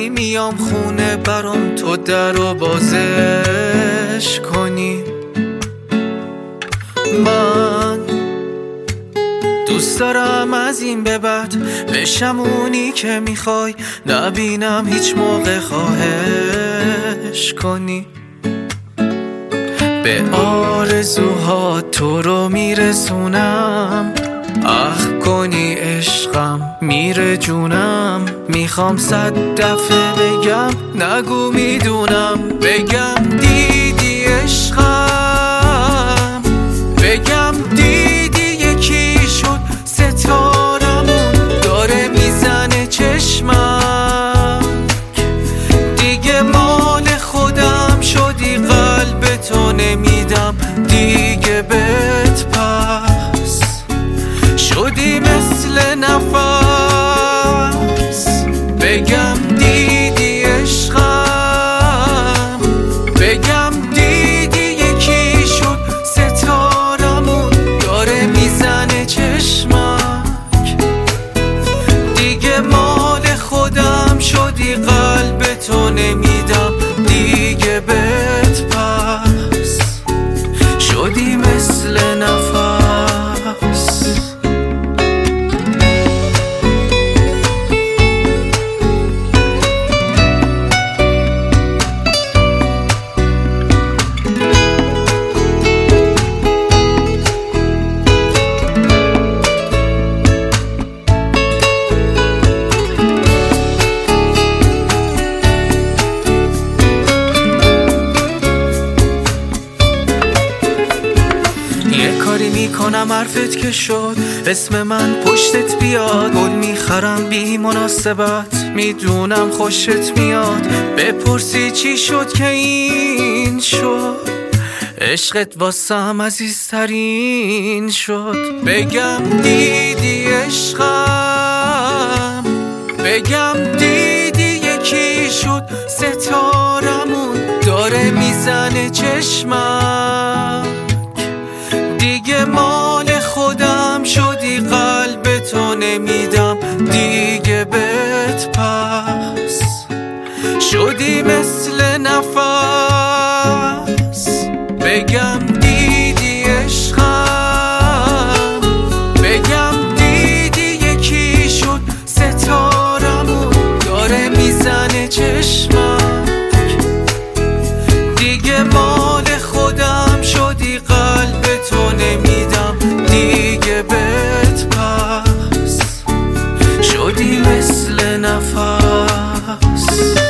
ولی میام خونه برام تو در رو بازش کنی. من دوست دارم از این به بعد بشم اونی که میخوای، نبینم هیچ موقع خواهش کنی. به آرزوها تو رو میرسونم، اخ کنی عشقم میره جونم. میخوام 100 دفعه بگم نگو میدونم، بگم دیدی عشقم، بگم دیدی یکی شد ستارمون داره میزنه چشمم. دیگه مال خودم شدی قلب تو نمیدم دیگه بهت، پس شدی مثل نفس. بگم دیدی عشقم، بگم دیدی یکی شد ستارمون داره میزنه چشمک. دیگه مال خودم شدی قلب تو نمیدم دیگه بهت، پس شدی مثل نفس. یه کاری میکنم حرفت که شد اسم من پشتت بیاد، گل میخرم بی مناسبت میدونم خوشت میاد. بپرسی چی شد که این شد، عشقت واسم عزیزترین شد. بگم دیدی عشقم، بگم دیدی یکی شد ستارمون داره میزنه چشمم. دیگه مال خودم شدی قلب تو نمیدم دیگه بهت، پس شدی مثل نفس. بگم دیدی عشقم، بگم دیدی یکی شد ستارمون داره میزنه چشمک. دیگه مال خودم شدی قلب تو نمیدم دیگه بهت، پس شدی مثل نفس.